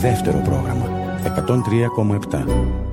Δεύτερο πρόγραμμα 103,7.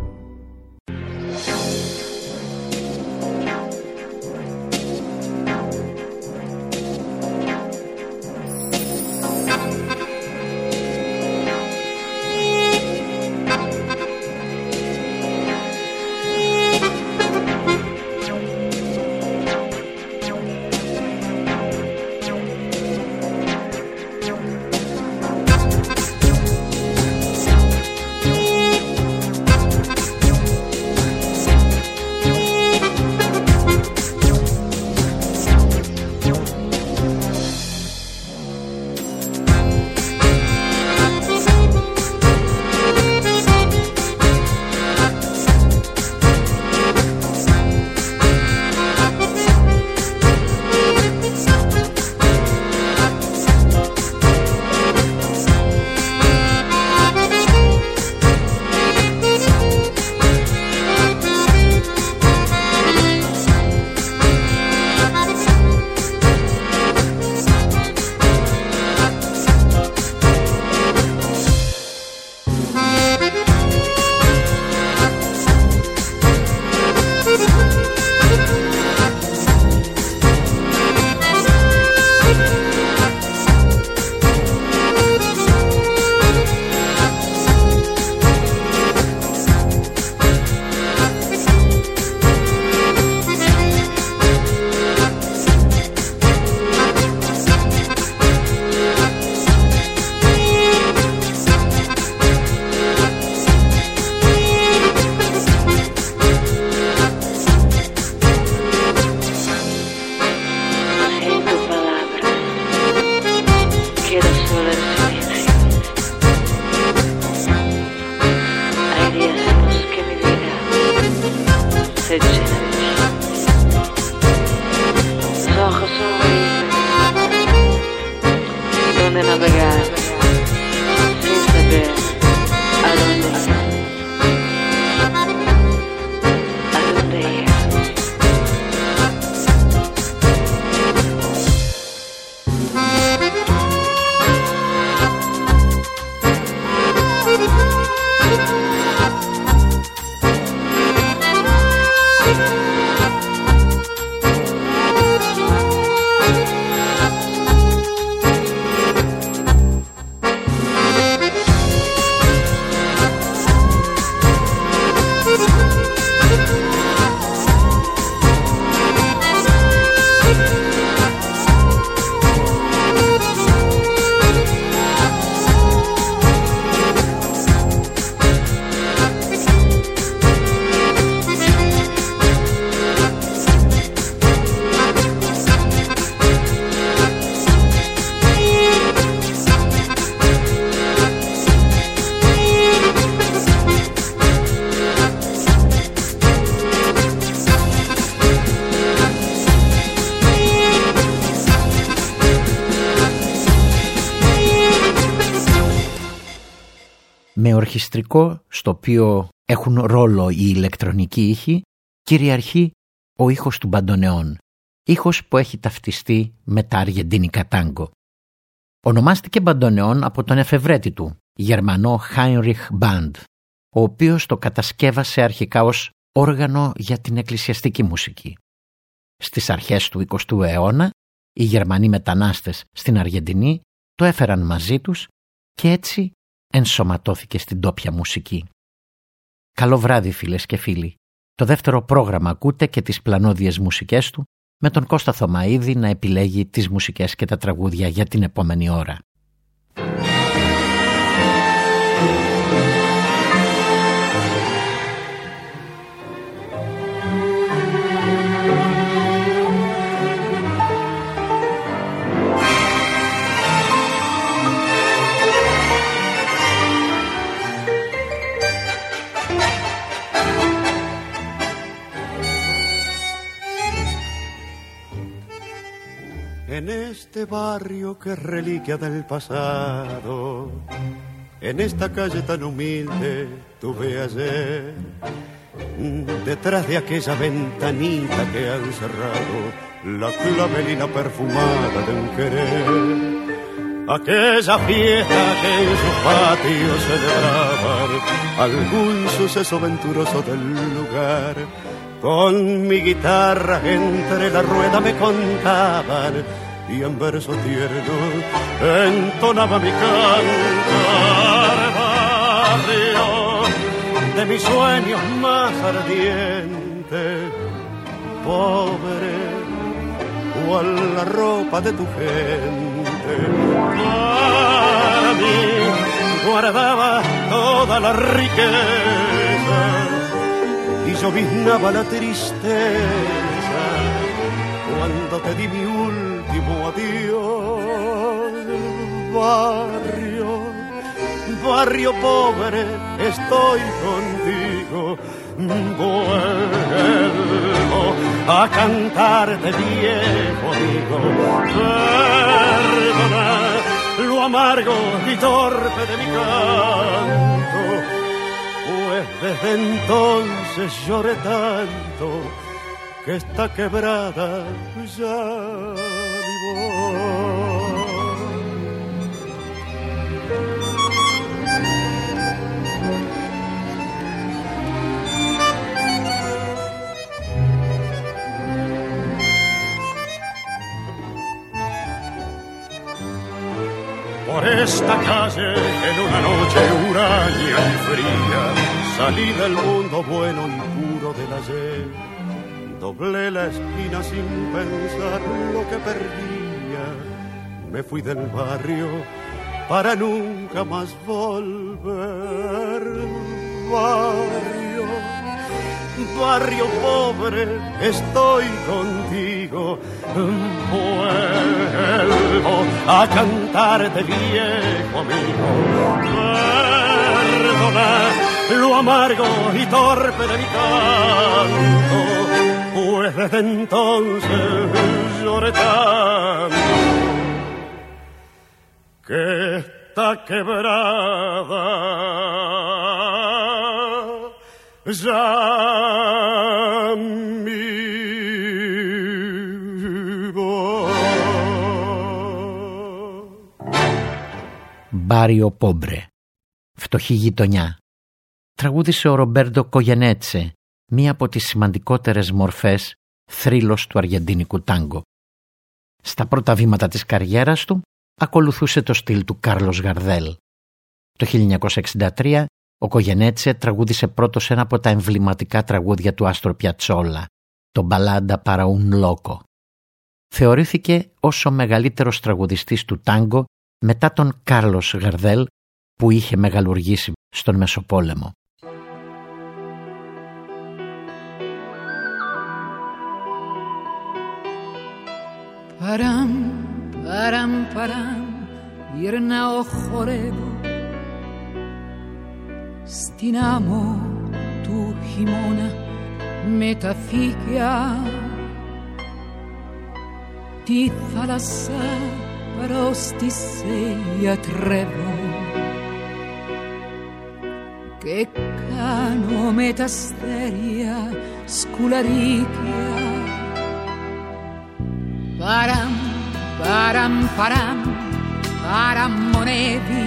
Με ορχιστρικό στο οποίο έχουν ρόλο οι ηλεκτρονικοί ήχοι, κυριαρχεί ο ήχος του μπαντονεόν, ήχος που έχει ταυτιστεί με τα αργεντίνικα τάγκο. Ονομάστηκε μπαντονεόν από τον εφευρέτη του, Γερμανό Heinrich Band, ο οποίος το κατασκεύασε αρχικά ως όργανο για την εκκλησιαστική μουσική. Στις αρχές του 20ου αιώνα, οι Γερμανοί μετανάστες στην Αργεντινή το έφεραν μαζί τους και έτσι ενσωματώθηκε στην τόπια μουσική. Καλό βράδυ φίλες και φίλοι. Το δεύτερο πρόγραμμα ακούτε και τις πλανόδιες μουσικές του, με τον Κώστα Θωμαίδη να επιλέγει τις μουσικές και τα τραγούδια για την επόμενη ώρα. En este barrio que es reliquia del pasado, en esta calle tan humilde, tuve ayer, detrás de aquella ventanita que han cerrado, la clavelina perfumada de un querer. aquella fiesta que en sus patios celebraban algún suceso venturoso del lugar. Con mi guitarra entre la rueda me contaban y en versos tiernos entonaba mi cantar. Barrio de mis sueños más ardientes, pobre, cual la ropa de tu gente. Para mí guardaba toda la riqueza y lloviznaba la tristeza cuando te di mi último adiós. Barrio, barrio pobre, estoy contigo. Vuelvo a cantarte, viejo amigo. Perdona lo amargo y torpe de mi canto, pues desde entonces lloré tanto que está quebrada ya mi voz. Por esta calle, en una noche huraña y fría, salí del mundo bueno y puro del ayer. Doblé la esquina sin pensar lo que perdía. Me fui del barrio para nunca más volver. Barrio, barrio pobre, estoy contigo. Vuelvo a cantarte, viejo amigo. Perdona lo amargo y torpe de mi canto, pues desde entonces lloré tanto que está quebrada ya mi voz. Μπάριο Πόμπρε, φτωχή γειτονιά. Τραγούδισε ο Ρομπέρτο Κογενέτσε, μία από τις σημαντικότερες μορφές θρύλος του αργεντινικού τάγκο. Στα πρώτα βήματα της καριέρας του ακολουθούσε το στυλ του Κάρλος Γαρδέλ. Το 1963 ο Κογενέτσε τραγούδισε πρώτος ένα από τα εμβληματικά τραγούδια του Άστρο Πιατσόλα, το «Μπαλάντα παρά un loco». Θεωρήθηκε ως ο μεγαλύτερος τραγουδιστής του τάγκο μετά τον Κάρλος Γαρδέλ που είχε μεγαλουργήσει στον Μεσοπόλεμο. Παράμ, παράμ, παράμ, γυρνάω χορεύω στην άμμο του χειμώνα με τα φύκια τη θάλασσα προς τη σε γιατρεύω και κάνω με τα αστέρια σκουλαρίκια. Παράμ, παράμ, παράμ, παραμονεύει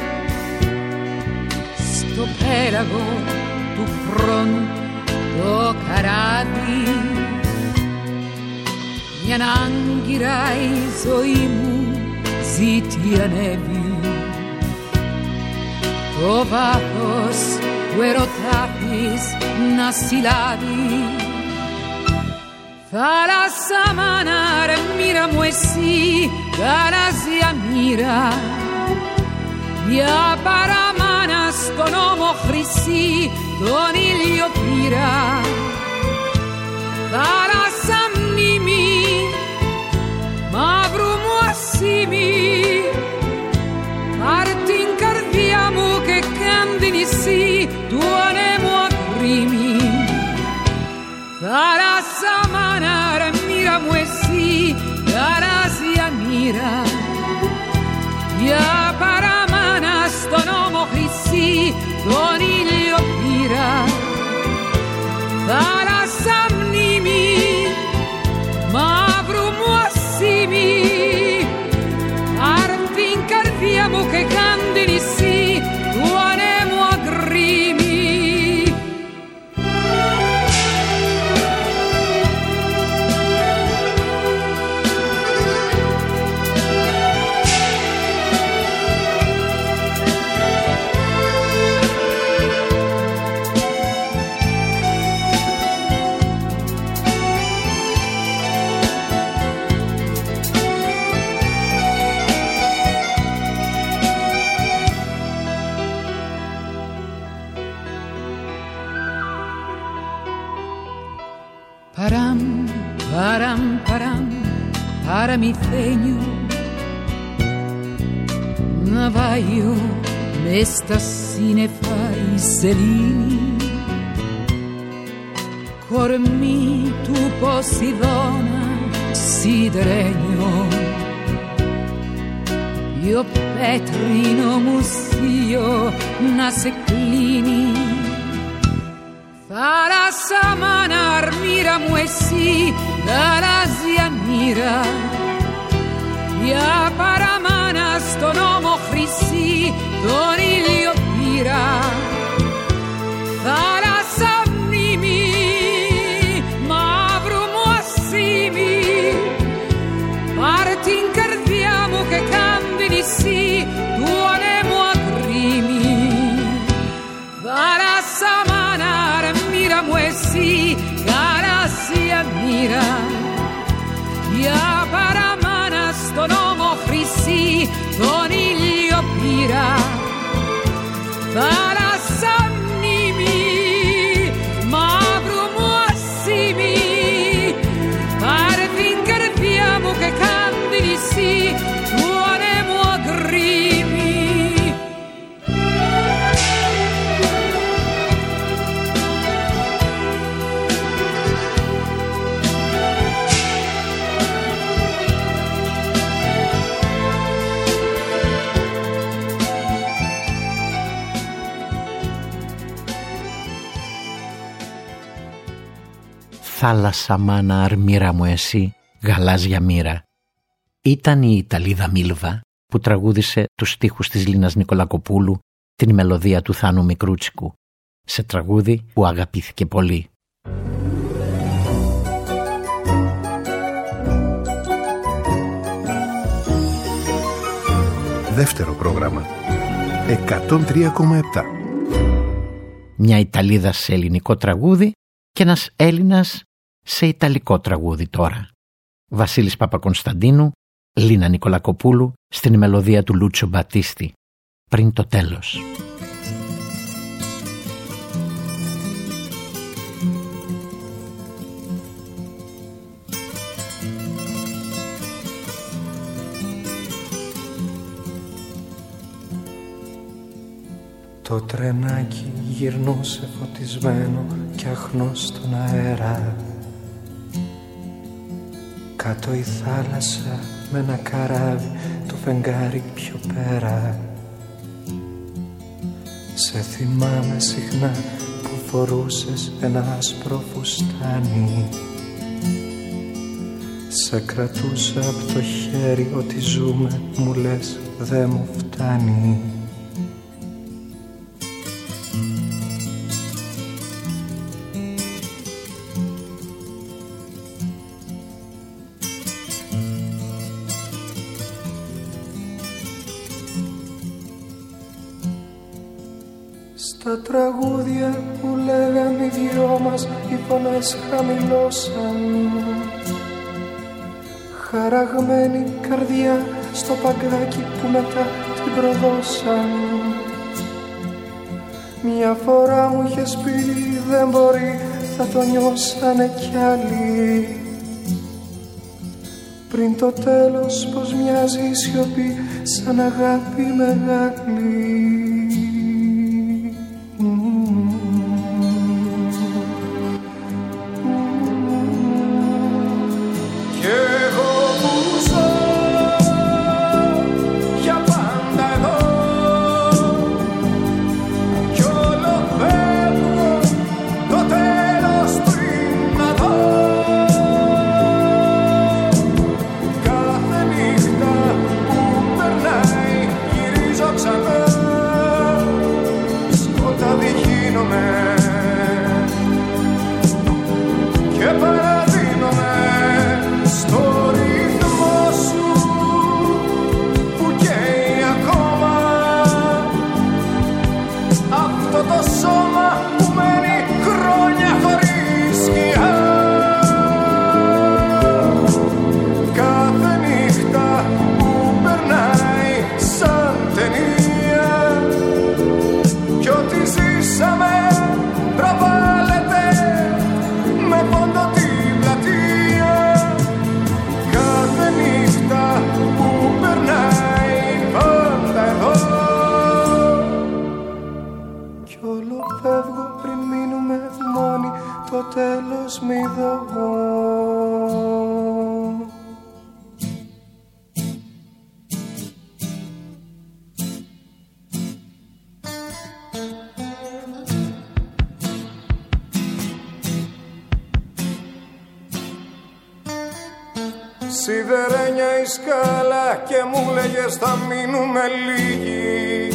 στο πέλαγο του χρόνου το καράβι μια άγκυρα η ζωή μου ζητιανεύει το βάθος του ερωτά της να συλλάβει. Θάλασσα μάνα ρε μοίρα μου εσύ, γαλάζια μοίρα, μια παραμάνα στον ώμο χρυσή τον ήλιο πήρα. Θάλασσα μνήμη, μαύρου μου ασήμι, πάρ' την καρδιά μου και κάν την νησί του ανέμου ακρίμη. Θάλασσα μάνα ρε μοίρα μου εσύ, γαλάζια μοίρα, μια παραμάνα στον ώμο χρυσή τον ήλιο πήρα. Θάλασσα μνήμη, μαύρου μου ασήμι, πάρ' την parmitegno Navaio mestassine fai selini Cormi tu Posidona sideregno Io Petrino Mussio Naseclini Fala samana armira muesi Dalasia mira Ya paramana stonomo Chrissi Donilio pira Fala samnimi Mavru muassimi Partin cardiamo che cambini sì Tuonemo agrimi Fala samana armira muesi Dalasia mira Ya paramana stonomo Chrissi Donilio pira Παρασάμνημοι, μαύρου μου ασήμοι Πάρε την καρδιά μου και κάντε νησί του ανέμου αγκρίμη «Θάλασσα μάνα αρμύρα μου εσύ, γαλάζια μοίρα». Ήταν η Ιταλίδα Μίλβα που τραγούδισε τους στίχους της Λίνας Νικολακοπούλου, την μελωδία του Θάνου Μικρούτσικου, σε τραγούδι που αγαπήθηκε πολύ. Δεύτερο πρόγραμμα 103,7. Μια Ιταλίδα σε ελληνικό τραγούδι και ένας Έλληνας σε ιταλικό τραγούδι τώρα. Βασίλης Παπακωνσταντίνου, Λίνα Νικολακοπούλου στην μελωδία του Λούτσο Μπατίστη, «Πριν το τέλος». Το τρενάκι γυρνούσε φωτισμένο κι αχνό στον αέρα. Κάτω η θάλασσα με ένα καράβι, το φεγγάρι πιο πέρα. Σε θυμάμαι συχνά που φορούσες ένα άσπρο φουστάνι. Σε κρατούσα από το χέρι, ότι ζούμε μου λες δε μου φτάνει. Στα τραγούδια που λέγαν οι δυο μας, οι φωνές χαμηλώσαν. Χαραγμένη καρδιά στο παγκάκι που μετά την προδώσαν. Μια φορά μου είχες πει δεν μπορεί, θα το νιώσανε κι άλλοι. Πριν το τέλος πως μοιάζει η σιωπή σαν αγάπη μεγάλη. Ξανά Σιδερένια η σκάλα και μου λέγες θα μείνουμε λίγοι.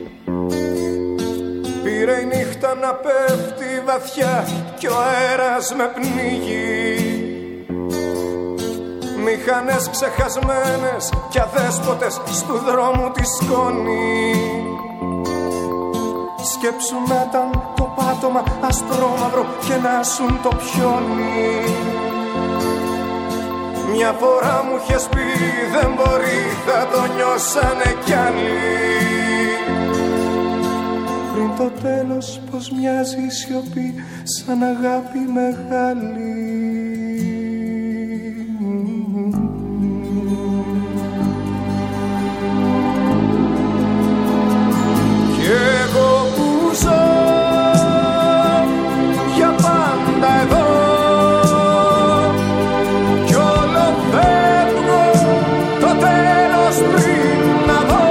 Πήρε η νύχτα να πέφτει βαθιά κι ο αέρας με πνίγει. Μηχανές ξεχασμένες κι αδέσποτες στου δρόμου τη σκόνη. Σκέψου να ήταν το πάτωμα ασπρόμαυρο και να σουν το πιόνι. Μια φορά μου είχες πει δεν μπορεί, θα το νιώσανε κι άλλοι. Πριν το τέλος πως μοιάζει η σιωπή σαν αγάπη μεγάλη. Κι εγώ που ζω για πάντα εδώ κι όλο φεύγω το τέλος πριν να δω.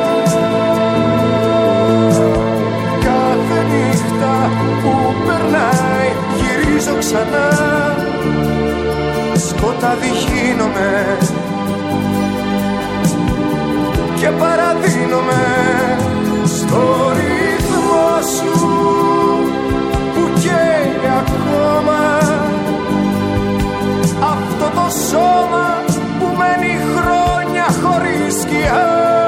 Κάθε νύχτα που περνάει γυρίζω ξανά, σκοτάδι γίνομαι και παραδίνομαι στο ρυθμό σου που καίει ακόμα αυτό το σώμα που μένει χρόνια χωρίς σκιά.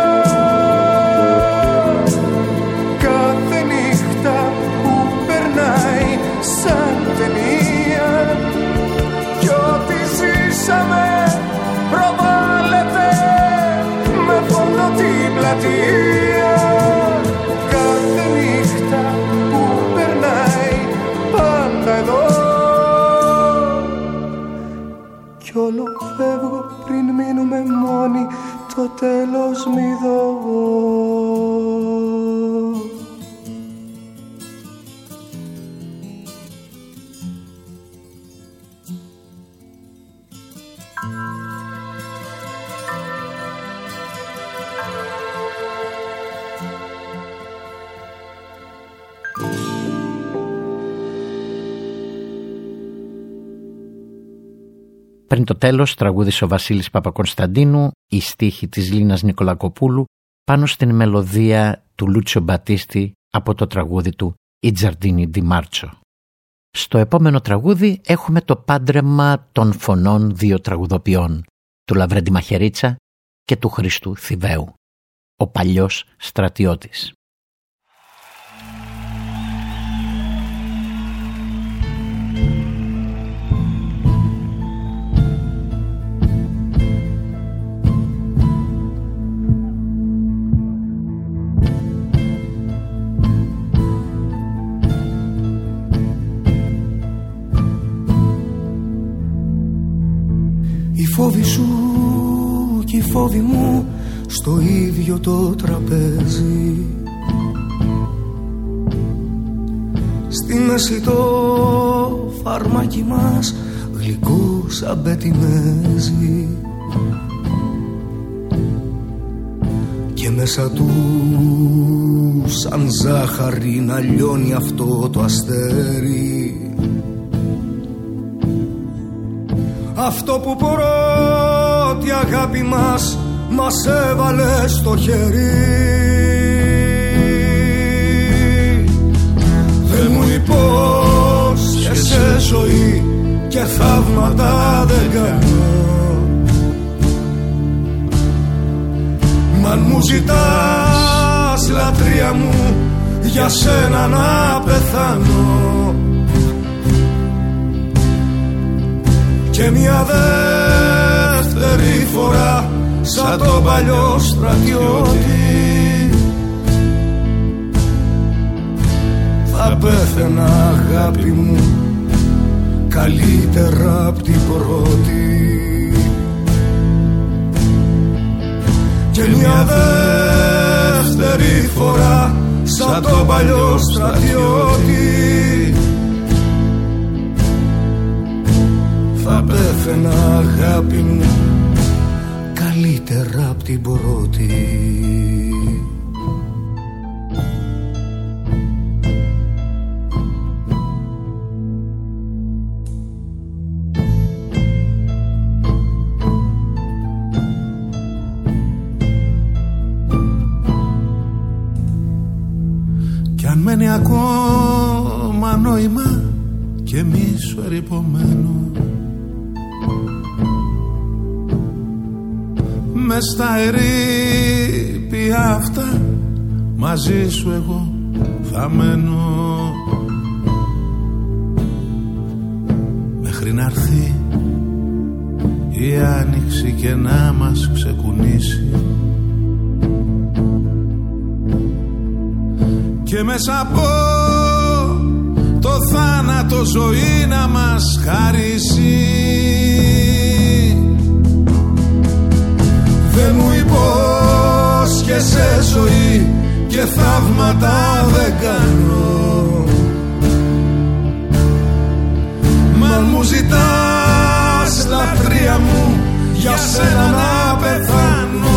Κάθε νύχτα που περνάει σαν ταινία κι ό,τι ζήσαμε προβάλλεται με φόντο την πλατεία. Κάθε νύχτα που περνάει πάντα εδώ κι όλο φεύγω πριν μείνουμε μόνοι, το τέλος μη δω. Πριν το τέλος τραγούδισε ο Βασίλης Παπακωνσταντίνου, η στίχη της Λίνας Νικολακοπούλου πάνω στην μελωδία του Λούτσιο Μπατίστη από το τραγούδι του «I Giardini di Marcio». Στο επόμενο τραγούδι έχουμε το πάντρεμα των φωνών δύο τραγουδοποιών, του Λαβρέντη Μαχαιρίτσα και του Χριστού Θηβαίου, ο παλιός στρατιώτης. Οι φόβοι σου και οι φόβοι μου στο ίδιο το τραπέζι. Στη μέση το φαρμάκι μας γλυκό σαν πετιμέζι και μέσα του σαν ζάχαρη να λιώνει αυτό το αστέρι. Αυτό που πρώτη αγάπη μας έβαλε στο χέρι. Δεν μου υπόσχεσαι ζωή και θαύματα δεν κάνω. Μ' αν μου ζητάς λατρεία μου για σένα να πεθάνω και μια δεύτερη φορά σαν τον παλιό στρατιώτη θα πέθαινα αγάπη μου καλύτερα απ' την πρώτη και μια δεύτερη φορά σαν τον παλιό στρατιώτη θα πέθαινα αγάπη μου καλύτερα απ' την πρώτη. μένει ακόμα νόημα και μίσο ερειπωμένο, μες στα ερείπια αυτά μαζί σου εγώ θα μένω, μέχρι να έρθει η άνοιξη και να μας ξεκουνήσει και μέσα από το θάνατο ζωή να μας χαρίσει. Δεν μου υπόσχεσαι ζωή και θαύματα δεν κάνω, μα μου ζητάς λατρεία μου για σένα να πεθάνω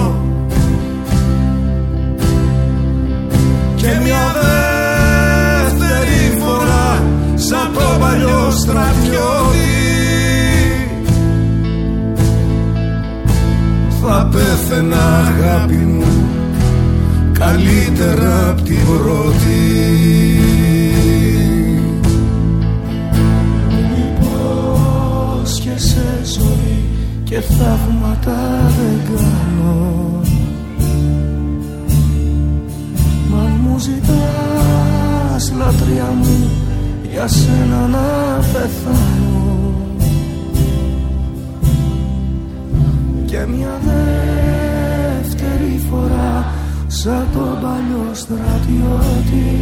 και μια δεύτερη φορά σαν το παλιό στρατιώτη θα πέθαινα αγάπη μου καλύτερα απ' την πρώτη. Υπόσχεσαι ζωή και θαύματα δεν κάνω, μα μου ζητάς λατρεία μου για σένα να πεθάνω και μια δεύτερη φορά σαν τον παλιό στρατιώτη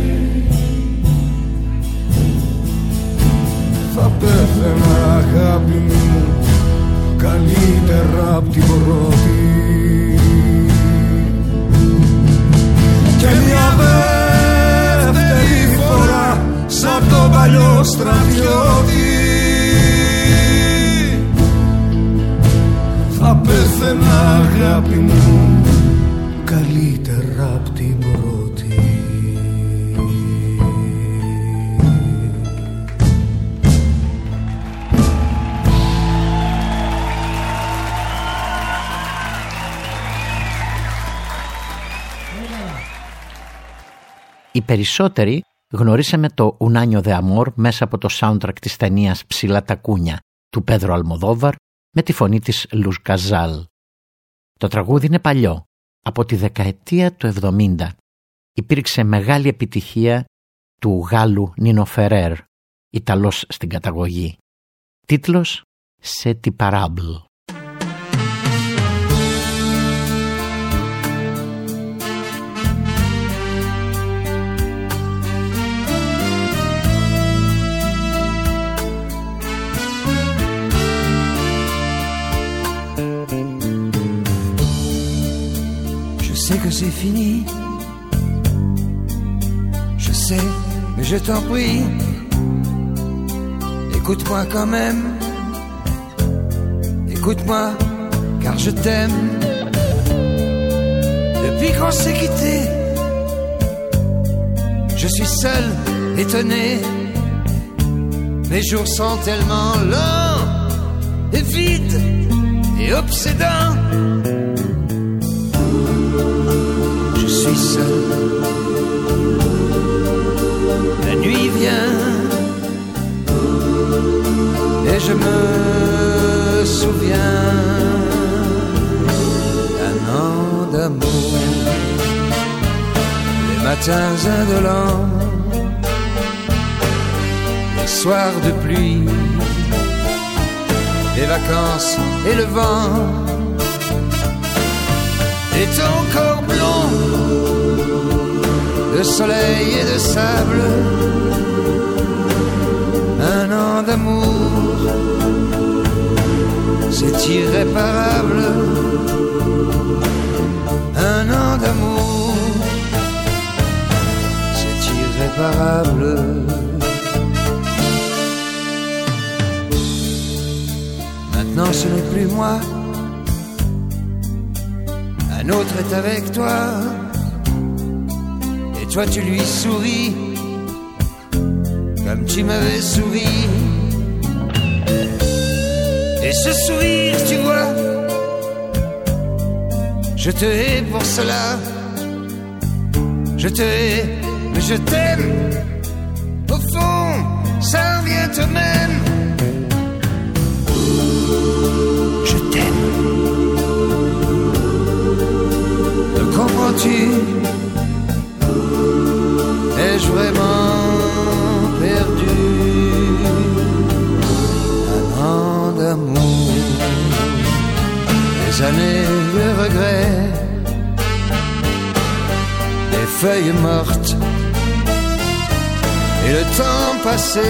θα πέθαινα αγάπη μου καλύτερα απ' την πρώτη και μια δεύτερη φορά σαν τον παλιό στρατιώτη θα πέθαινα αγάπη μου καλύτερα απ' την πρώτη. Οι περισσότεροι γνωρίσαμε το Ουνάνιο δε Αμόρ μέσα από το soundtrack της ταινίας «Ψηλά τα κούνια» του Πέδρο Αλμοδόβαρ με τη φωνή της Λουζ Καζάλ. Το τραγούδι είναι παλιό, από τη δεκαετία του 70. Υπήρξε μεγάλη επιτυχία του Γάλλου Νίνο Φερέρ, Ιταλός στην καταγωγή. Τίτλος «C'est Parable». Je sais que c'est fini, je sais, mais je t'en prie, écoute-moi quand même, écoute-moi, car je t'aime. Depuis qu'on s'est quitté, je suis seul, étonné, mes jours sont tellement lents et vides et obsédants. Je suis seul, la nuit vient et je me souviens d'un an d'amour, les matins indolents, les soirs de pluie, les vacances et le vent, et ton corps blond de soleil et de sable. Un an d'amour, c'est irréparable. Un an d'amour, c'est irréparable. Maintenant ce n'est plus moi, un autre est avec toi, et toi tu lui souris, comme tu m'avais souri. Et ce sourire, tu vois, je te hais pour cela, je te hais Mais je t'aime, au fond, ça revient au même. Je t'aime. Me comprends-tu? Ai-je vraiment perdu un an d'amour, des années de regrets, des feuilles mortes et le temps passé?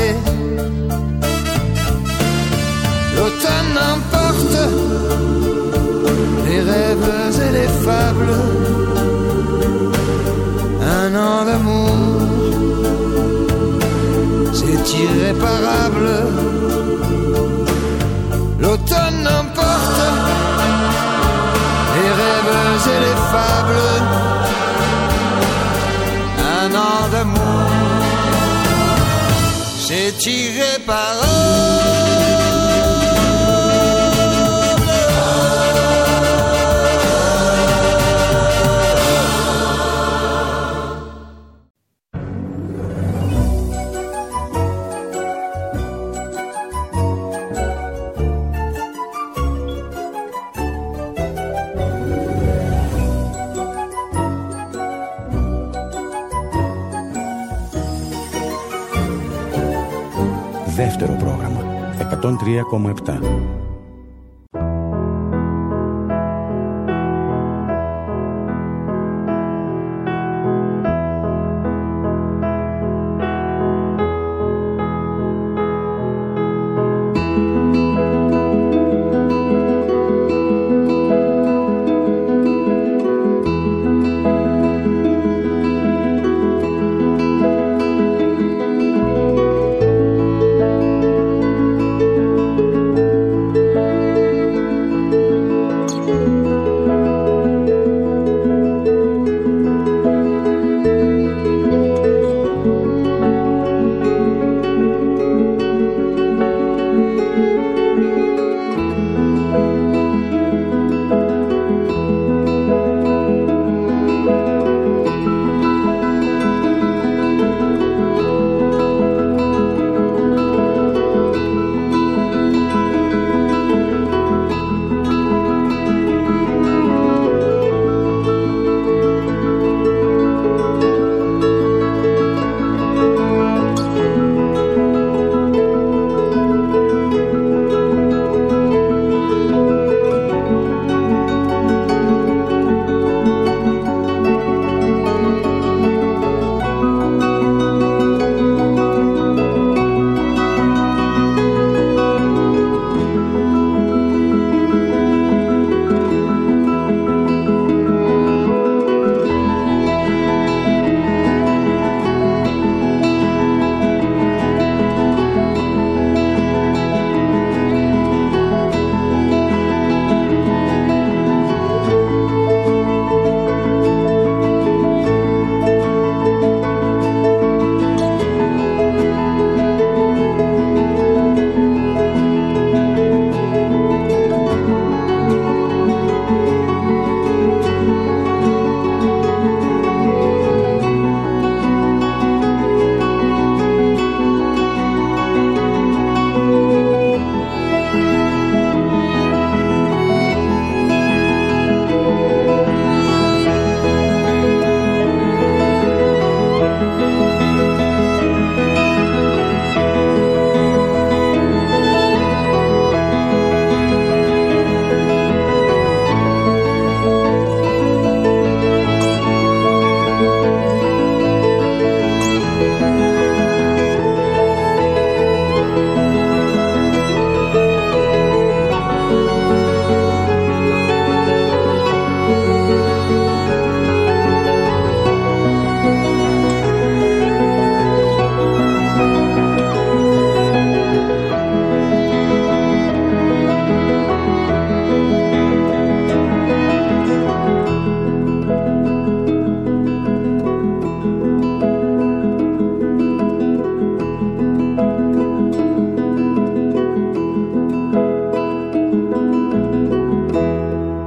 L'automne emporte les rêves et les fables, un an d'amour, c'est irréparable. L'automne emporte les rêves et les fables, un an d'amour, c'est irréparable. Δεύτερο πρόγραμμα 103,7.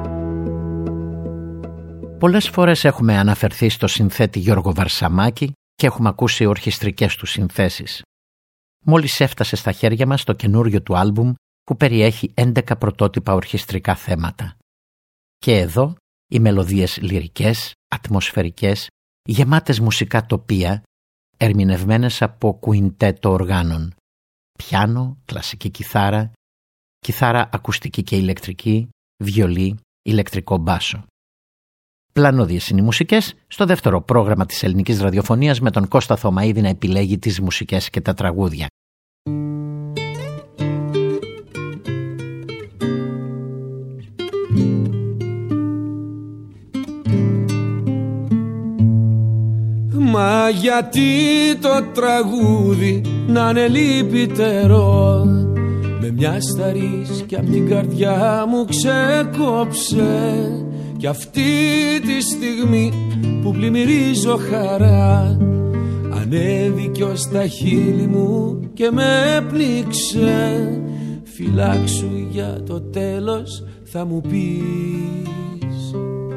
Πολλές φορές έχουμε αναφερθεί στο συνθέτη Γιώργο Βαρσαμάκη και έχουμε ακούσει ορχιστρικές του συνθέσεις. Μόλις έφτασε στα χέρια μας το καινούριο του άλμπουμ που περιέχει 11 πρωτότυπα ορχιστρικά θέματα. Και εδώ οι μελωδίες λυρικές, ατμοσφαιρικές, γεμάτες μουσικά τοπία, ερμηνευμένες από κουιντέτο οργάνων. Πιάνο, κλασική κιθάρα, κιθάρα ακουστική και ηλεκτρική, βιολί, ηλεκτρικό μπάσο. Πλανώδιες είναι οι μουσικές στο δεύτερο πρόγραμμα της ελληνικής ραδιοφωνίας με τον Κώστα Θωμαίδη να επιλέγει τις μουσικές και τα τραγούδια. Μα γιατί το τραγούδι να είναι λυπητερό, με μια σταρίς κι απ' την καρδιά μου ξεκόψε, κι αυτή τη στιγμή που πλημμυρίζω χαρά ανέβηκε ως τα χείλη μου και με πνίξε. Φυλάξου για το τέλος θα μου πεις.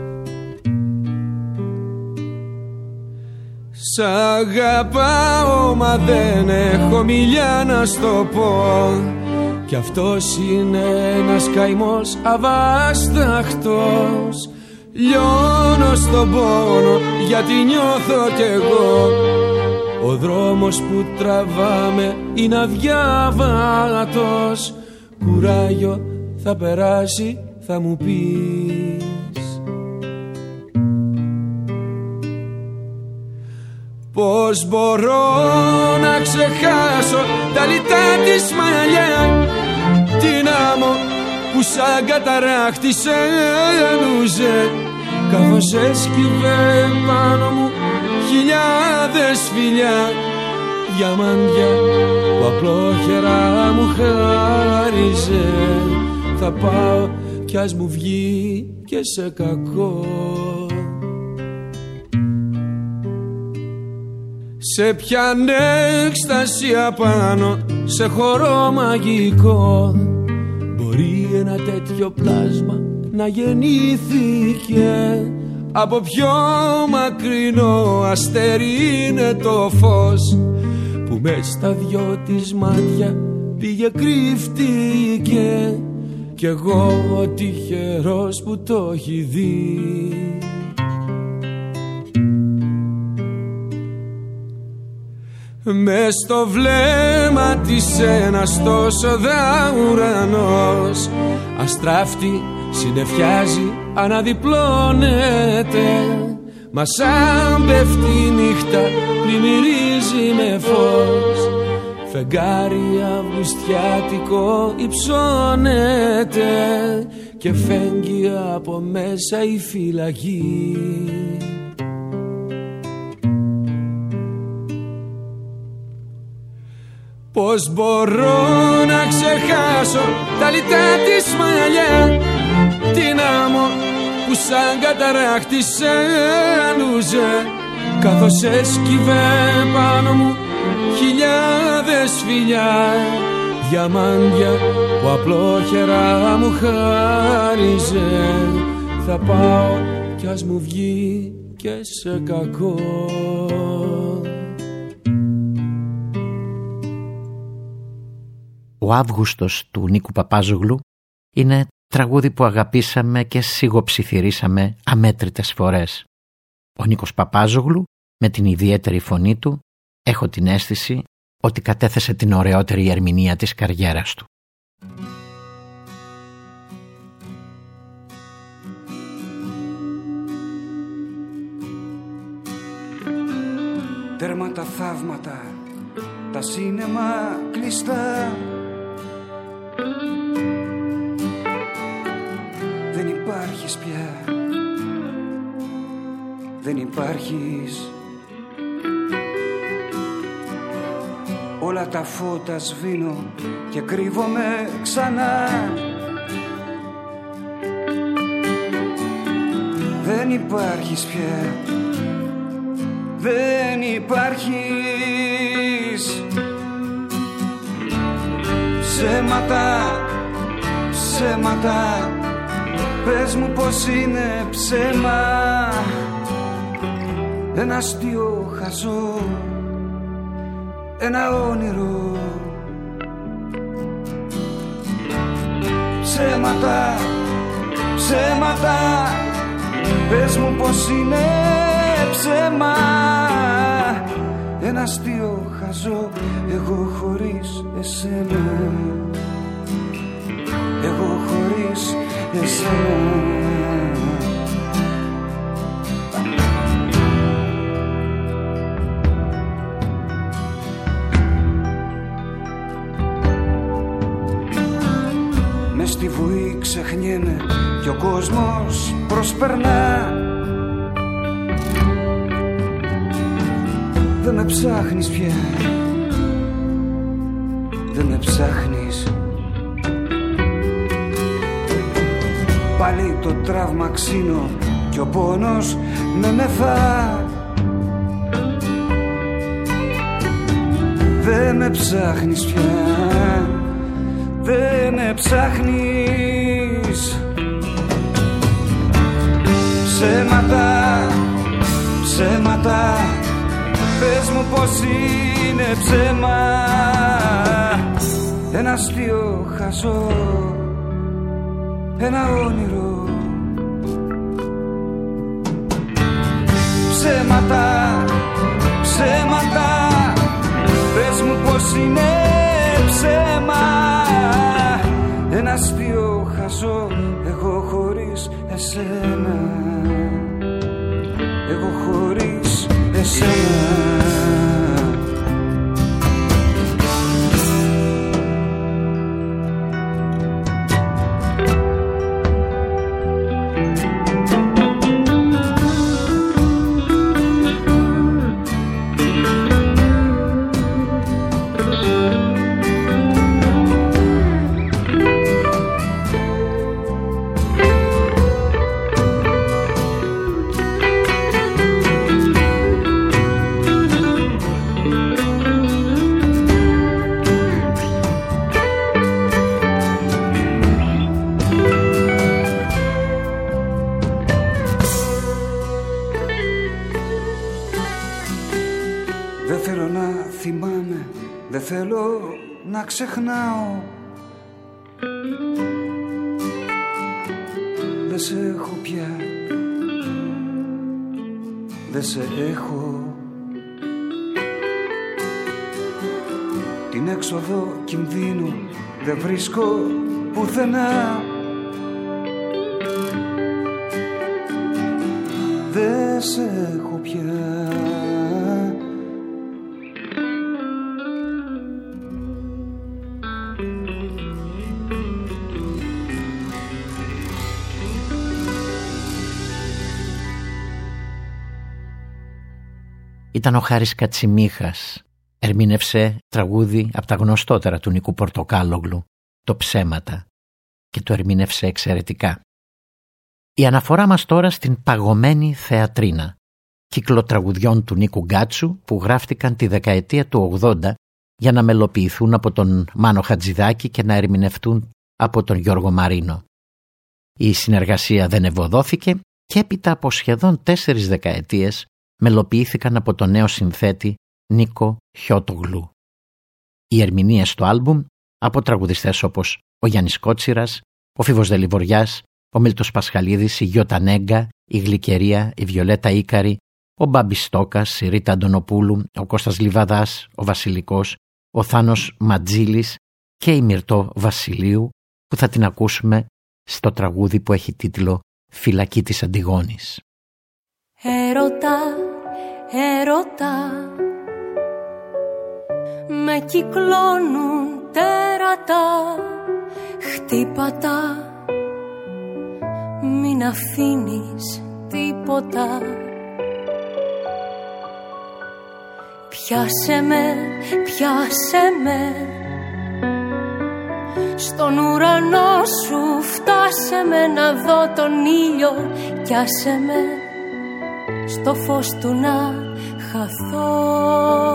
Σ' αγαπάω μα δεν έχω μιλιά να στο πω, κι αυτός είναι ένας καημός αβάσταχτος. Λιώνω στον πόνο γιατί νιώθω κι εγώ, ο δρόμος που τραβάμε είναι αδιάβατος. Κουράγιο θα περάσει θα μου πεις. Πώς μπορώ να ξεχάσω τα λιτά της μαλλιά, την άμμο που σαν καταράχτησε λούζε, καθώς έσκυβε πάνω μου χιλιάδες φιλιά, διαμάντια που απλόχερα μου χάριζε. Θα πάω κι ας μου βγει και σε κακό. Σε πιάνε έκσταση απάνω, σε χορό μαγικό. Μπορεί ένα τέτοιο πλάσμα να γεννήθηκε από πιο μακρινό αστέρι, είναι το φως που μες στα δυο της μάτια πήγε κρύφτηκε, κι εγώ ο τυχερός που το έχει δει. Μες στο βλέμμα της ένας τόσο δα ουρανός, αστράφτη συννεφιάζει, αναδιπλώνεται. Μα σαν πέφτει η νύχτα πλημμυρίζει με φως, φεγγάρι αυγουστιάτικο υψώνεται και φέγγει από μέσα η φυλακή. Πώς μπορώ να ξεχάσω τα λιτά της μαλλιά, την άμμο που σαν καταράχτησε λούζε, καθώς έσκυβε πάνω μου χιλιάδες φιλιά, διαμάντια που απλόχερα μου χάριζε. Θα πάω κι ας μου βγει και σε κακό. Ο Αύγουστος του Νίκου Παπάζογλου είναι τραγούδι που αγαπήσαμε και σιγοψιθυρίσαμε αμέτρητες φορές. Ο Νίκος Παπάζογλου με την ιδιαίτερη φωνή του έχω την αίσθηση ότι κατέθεσε την ωραιότερη ερμηνεία της καριέρας του. Τέρμα τα θαύματα, τα σίνεμα κλειστά, δεν υπάρχεις πια, δεν υπάρχεις. Όλα τα φώτα σβήνω και κρύβομαι ξανά. Δεν υπάρχεις πια, δεν υπάρχεις. Ψέματα, ψέματα, πες μου πως είναι ψέμα. ένα αστείο χαζό, ένα όνειρο. Ψέματα, ψέματα, πες μου πως είναι ψέμα. Ένα αστείο χαζό, εγώ χωρίς εσένα, εγώ χωρίς εσένα. Μες στη βουή ξεχνιέμαι κι ο κόσμος προσπερνά. Δεν με ψάχνεις πια, δεν με ψάχνεις. Πάλι το τραύμα ξύνω κι ο πόνος με μεθά. Δεν με ψάχνεις πια, δεν με ψάχνεις. Ψέματα, ψέματα, πες μου πως είναι ψέμα. Ένα αστείο χαζό, ένα όνειρο. Ψέματα, ψέματα, πες μου πως είναι ψέμα. Ένα αστείο χαζό, εγώ χωρίς εσένα, εγώ χωρίς εσένα. Να ξεχνάω, δεν σε έχω πια, δεν σε έχω. Την έξοδο κινδύνου δεν βρίσκω πουθενά. Δεν σε έχω πια. Ήταν ο Χάρης Κατσιμίχας. Ερμήνευσε τραγούδι από τα γνωστότερα του Νίκου Πορτοκάλογλου, το «Ψέματα», και το ερμήνευσε εξαιρετικά. Η αναφορά μας τώρα στην παγωμένη θεατρίνα, κύκλο τραγουδιών του Νίκου Γκάτσου που γράφτηκαν τη δεκαετία του 80 για να μελοποιηθούν από τον Μάνο Χατζηδάκη και να ερμηνευτούν από τον Γιώργο Μαρίνο. Η συνεργασία δεν ευωδόθηκε και έπειτα από σχεδόν 4 δεκαετίες μελοποιήθηκαν από τον νέο συνθέτη Νίκο Χιώτογλου. Οι ερμηνείες στο άλμπουμ από τραγουδιστές όπως ο Γιάννης Κότσιρας, ο Φίβος Δελιβοριάς, ο Μίλτος Πασχαλίδης, η Γιώτα Νέγκα, η Γλυκερία, η Βιολέτα Ίκαρη, ο Μπάμπης Στόκας, η Ρίτα Αντωνοπούλου, ο Κώστας Λιβαδάς, ο Βασιλικός, ο Θάνος Ματζήλης και η Μυρτώ Βασιλείου, που θα την ακούσουμε στο τραγούδι που έχει τίτλο «Φυλακή της Αντιγόνης». Έρωτα, έρωτα, με κυκλώνουν τέρατα, χτύπατα, μην αφήνεις τίποτα. Πιάσε με, πιάσε με, στον ουρανό σου φτάσε με, να δω τον ήλιο κι άσε με στο φως του να χαθώ.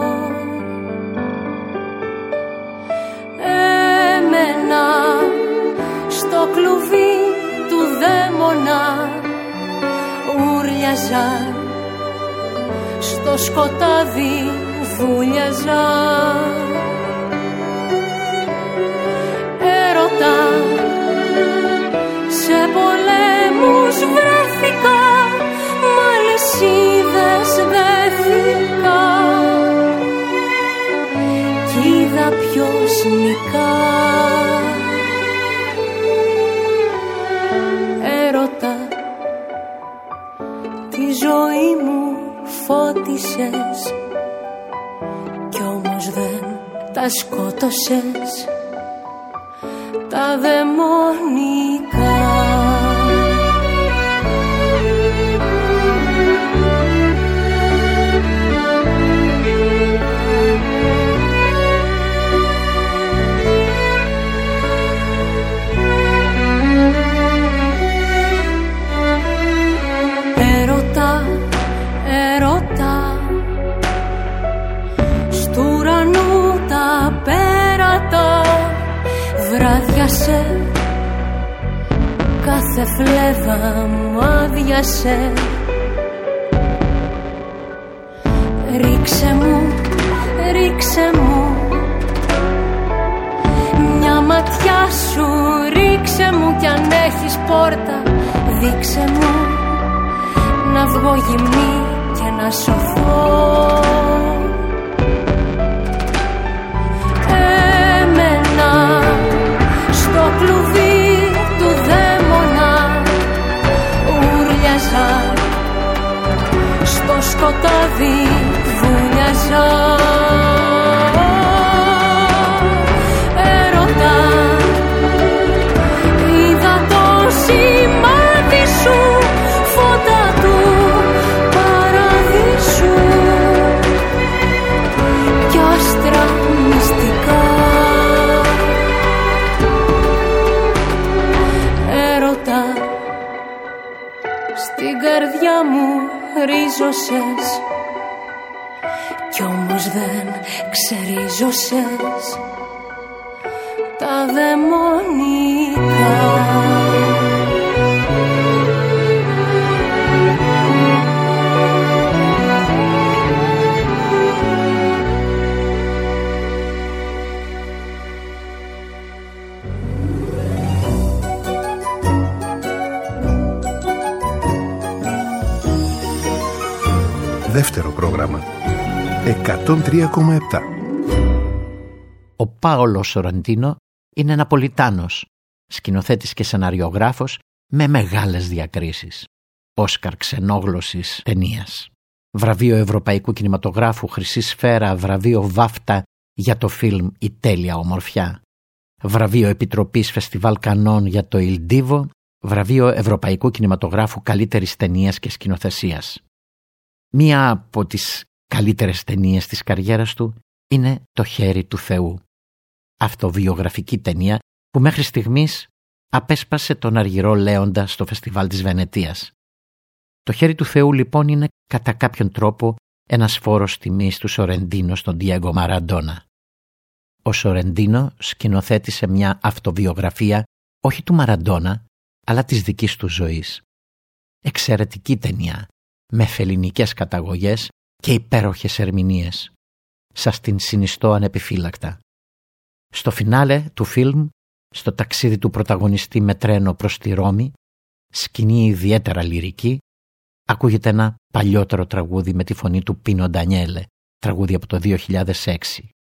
Έμενα στο κλουβί του δαίμονα, ούρλιαζα στο σκοτάδι βούλιαζα. Έρωτα, σε πολέμους βρέθηκα, μ' αλυσίδες δέθηκα κι είδα ποιος νικά. Έρωτα, τη ζωή μου φώτισες κι όμως δεν τα σκότωσες τα δαιμονικά. Έρωτα, στου ουρανού τα πέρατα βράδιασε, κάθε φλέβα μου άδειασε. Ρίξε μου, ρίξε μου μια ματιά σου, ρίξε μου κι αν έχεις πόρτα, δείξε μου να βγω γυμνή και να σωθώ. Έμενα στο κλουβί του δαίμονα, ούρλιαζα, στο σκοτάδι βούλιαζα. Έρωτα, είδα το σημάδι σου, φώτα του παραδείσου κι άστρα μυστικά. Έρωτα, στην καρδιά μου ρίζωσες κι όμως δεν ξερίζωσες τα δαιμονικά. Δεύτερο πρόγραμμα 103,7. Ο Πάολο Σορεντίνο είναι Ναπολιτάνος, σκηνοθέτης και σεναριογράφος με μεγάλες διακρίσεις. Όσκαρ ξενόγλωσσης ταινίας, βραβείο Ευρωπαϊκού Κινηματογράφου Χρυσή Σφαίρα, βραβείο Βάφτα για το φιλμ «Η τέλεια ομορφιά», βραβείο Επιτροπής Φεστιβάλ Κανών για το Il Divo, βραβείο Ευρωπαϊκού Κινηματογράφου καλύτερης ταινίας και σκηνοθεσίας. Μία από τις καλύτερες ταινίες της καριέρας του είναι «Το χέρι του Θεού», αυτοβιογραφική ταινία που μέχρι στιγμής απέσπασε τον αργυρό Λέοντα στο Φεστιβάλ της Βενετίας. «Το χέρι του Θεού» λοιπόν είναι κατά κάποιον τρόπο ένας φόρος τιμής του Σορεντίνο στον Ντιέγκο Μαραντόνα. Ο Σορεντίνο σκηνοθέτησε μια αυτοβιογραφία όχι του Μαραντόνα αλλά της δικής του ζωής. Εξαιρετική ταινία με φελληνικές καταγωγές και υπέροχες ερμηνείες. Σας την συνιστώ ανεπιφύλακτα. Στο φινάλε του φιλμ, στο ταξίδι του πρωταγωνιστή με τρένο προς τη Ρώμη, σκηνή ιδιαίτερα λυρική, ακούγεται ένα παλιότερο τραγούδι με τη φωνή του Πίνο Ντανιέλε, τραγούδι από το 2006.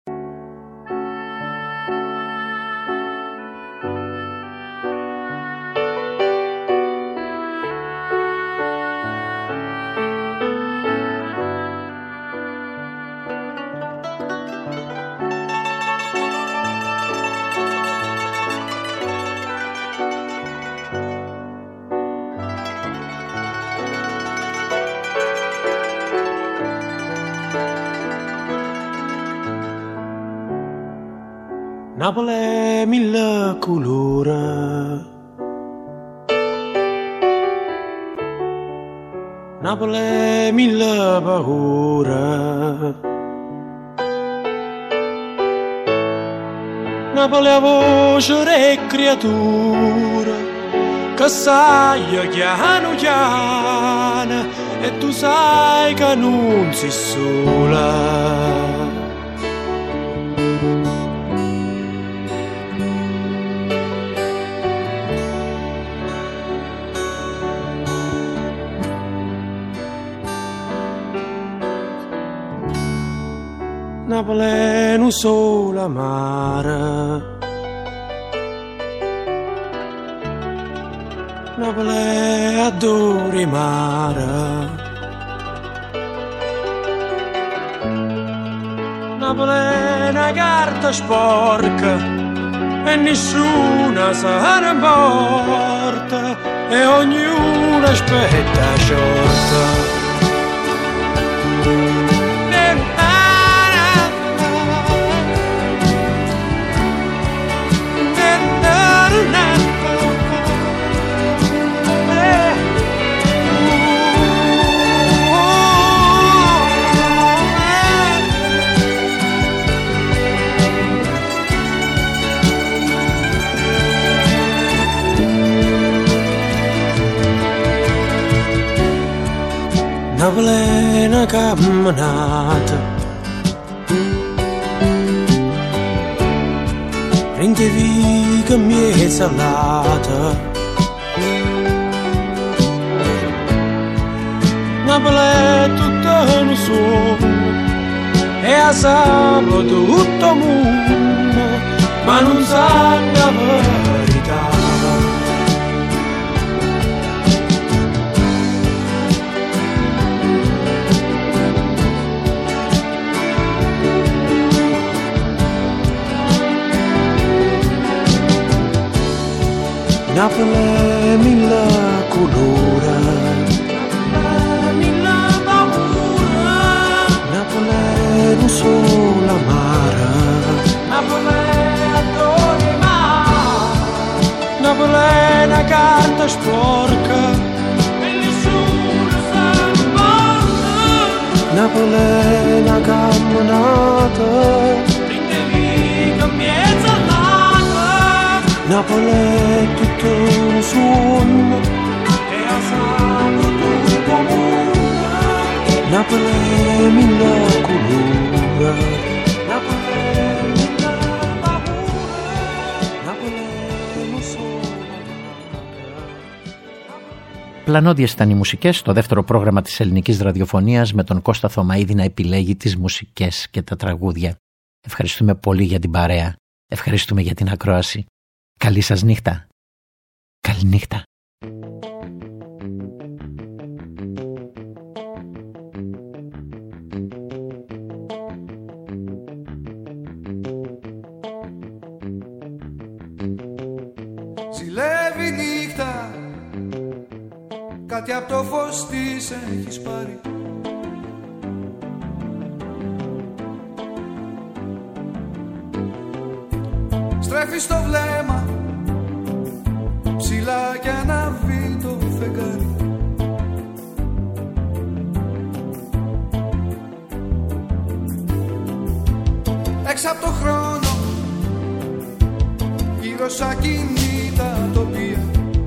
Napoli è mille colore, Napoli è mille paure, Napoli è voce e creatura che sai piano piano e tu sai che non sei sola. Napoli non sola mare, Napoli adori mare, Napoli è una carta sporca e nessuna se ne importa e ognuno aspetta sciolta. Napoli è una camminata, prende viga mia salata. Napoli è tutto un sogno e a sabato tutto il mondo, ma non sa la verità. Napoli è mille colore, mille paura, Napoli è un solo mare, Napoli adora mare, Napoli è una carta sporca e nessuno sa importa, Napoli è una camminata, prende viga mezza lata, Napoli è tutto un sogno e a sabato tutto mondo, Napoli è mille colore, Napoli è mille paura, Napoli è un solo. Πλανόδιες ήταν οι μουσικές στο δεύτερο πρόγραμμα της ελληνικής ραδιοφωνίας με τον Κώστα Θωμαίδη να επιλέγει τις μουσικές και τα τραγούδια. Ευχαριστούμε πολύ για την παρέα. Ευχαριστούμε για την ακρόαση. Καλή σας νύχτα. Καληνύχτα. Ζηλεύει νύχτα, κάτι απ' το φως της έχεις πάρει. Στρέφεις το βλέμμα ψηλά κι ανάβει το φεγγάρι. Έξω απ' το χρόνο γύρω σ' ακίνητα τοπία.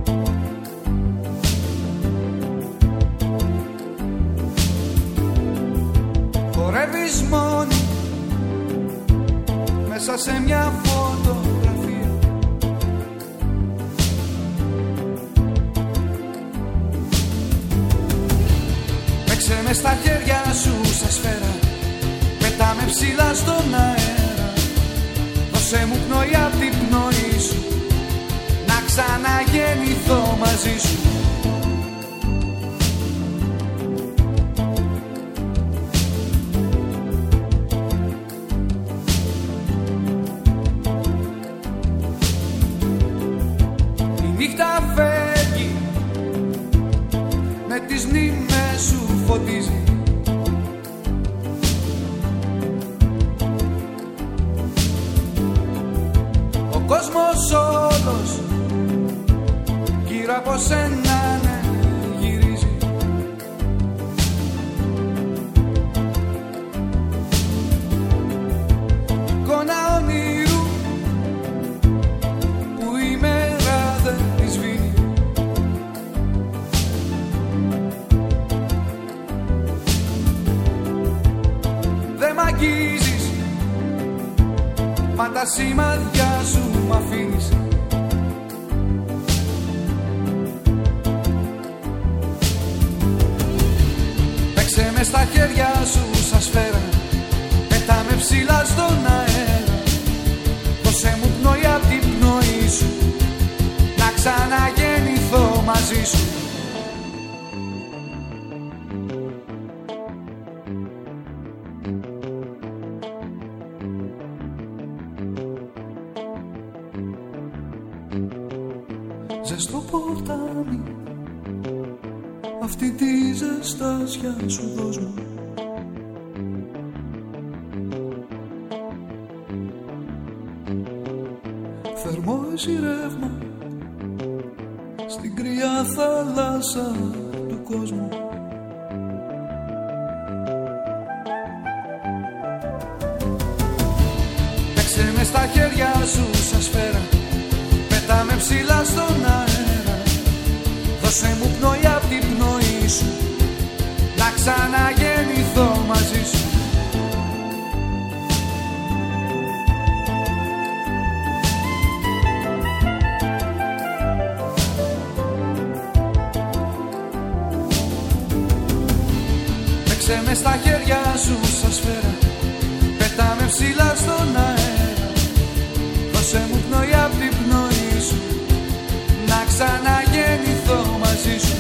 Χορεύεις μόνη μέσα σε μια φωτογραφία. Παίξε με στα χέρια σου σε σφαίρα, πετάμε ψηλά στον αέρα. Δώσε μου πνοή απ' την πνοή σου, να ξαναγεννηθώ μαζί σου. Τις μνήμες σου φωτίζει. Ο κόσμος όλος γύρω από σένα γυρίζει. Εικόνα όνειρου που η μέρα δεν τη σβήνει. αγγίζεις, μα τα σημάδια σου μ' αφήνεις. Παίξε με στα χέρια σου σαν σφαίρα, πέτα με ψηλά στον αέρα. Δώσε μου πνοή απ' την πνοή σου, να ξαναγεννηθώ μαζί σου. Ζεστό ποτάμι, αυτή τη ζεστάσια σου δώσ' μου. Θερμό εσύ ρεύμα, στην κρύα θάλασσα του κόσμου. Παίξε με στα χέρια σου σαν σφαίρα, πέτα με ψηλά στον αέρα. Δώσε μου πνοή απ' την πνοή σου, να ξαναγεννηθώ μαζί σου. Παίξε με στα χέρια σου σαν σφαίρα, πέτα με ψηλά στον αέρα. Δώσε μου πνοή απ' την πνοή σου, να ξαναγεννηθώ μαζί σου.